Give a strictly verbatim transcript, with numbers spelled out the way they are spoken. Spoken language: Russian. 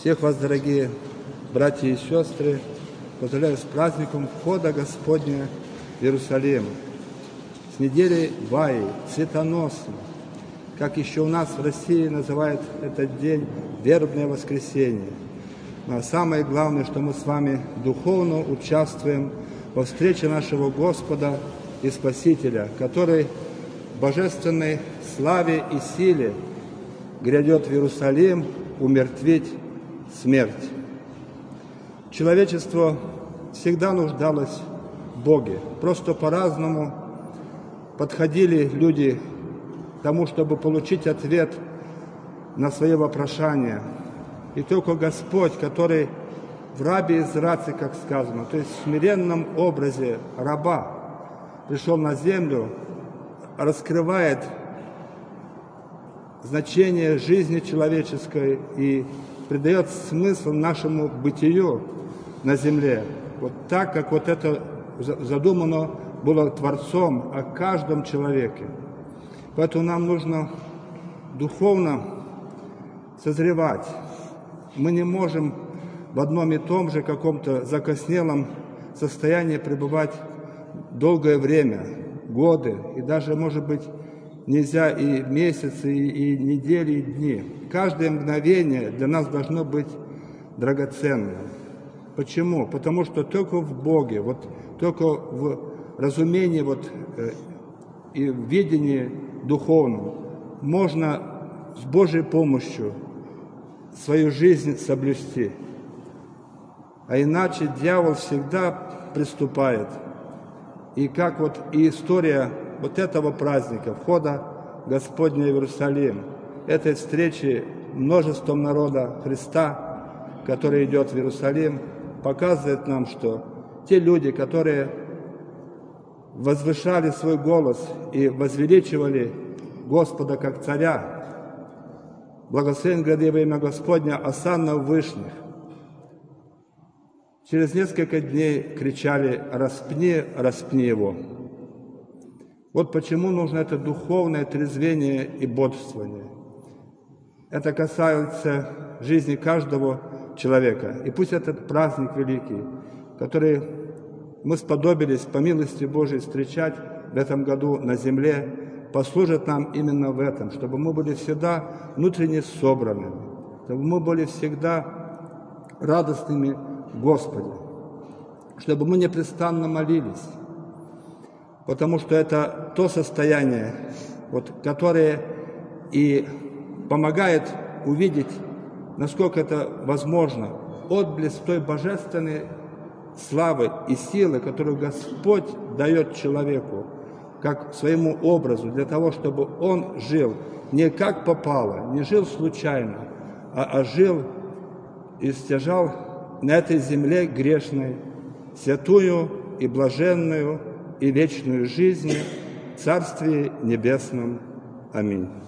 Всех вас, дорогие братья и сестры, поздравляю с праздником входа Господня в Иерусалим, с неделей Ваи, цветоносной, как еще у нас в России называют этот день вербное воскресенье. Но самое главное, что мы с вами духовно участвуем во встрече нашего Господа и Спасителя, который в божественной славе и силе грядет в Иерусалим умертвить смерть. Человечество всегда нуждалось в Боге. Просто по-разному подходили люди к тому, чтобы получить ответ на свои вопрошания. И только Господь, который в рабе из раци, как сказано, то есть в смиренном образе раба, пришел на землю, раскрывает значение жизни человеческой и придает смысл нашему бытию на земле. Вот так, как вот это задумано было Творцом о каждом человеке. Поэтому нам нужно духовно созревать. Мы не можем в одном и том же каком-то закоснелом состоянии пребывать долгое время, годы, и даже, может быть, нельзя и месяцы, и, и недели, и дни. Каждое мгновение для нас должно быть драгоценным. Почему? Потому что только в Боге, вот только в разумении вот, э, и в видении духовном можно с Божьей помощью свою жизнь соблюсти. А иначе дьявол всегда приступает. И как вот и история вот этого праздника, входа Господня в Иерусалим, этой встречи множеством народа Христа, который идет в Иерусалим, показывает нам, что те люди, которые возвышали свой голос и возвеличивали Господа как царя, благословен гради во имя Господня, осанна вышних, через несколько дней кричали: «Распни, распни его». Вот почему нужно это духовное трезвение и бодрствование. Это касается жизни каждого человека. И пусть этот праздник великий, который мы сподобились по милости Божией встречать в этом году на земле, послужит нам именно в этом, чтобы мы были всегда внутренне собранными, чтобы мы были всегда радостными в Господе, чтобы мы непрестанно молились, потому что это то состояние, вот, которое и помогает увидеть, насколько это возможно, отблеск той божественной славы и силы, которую Господь дает человеку, как своему образу, для того, чтобы он жил не как попало, не жил случайно, а, а жил и стяжал на этой земле грешной святую и блаженную и вечную жизнь в Царстве Небесном. Аминь.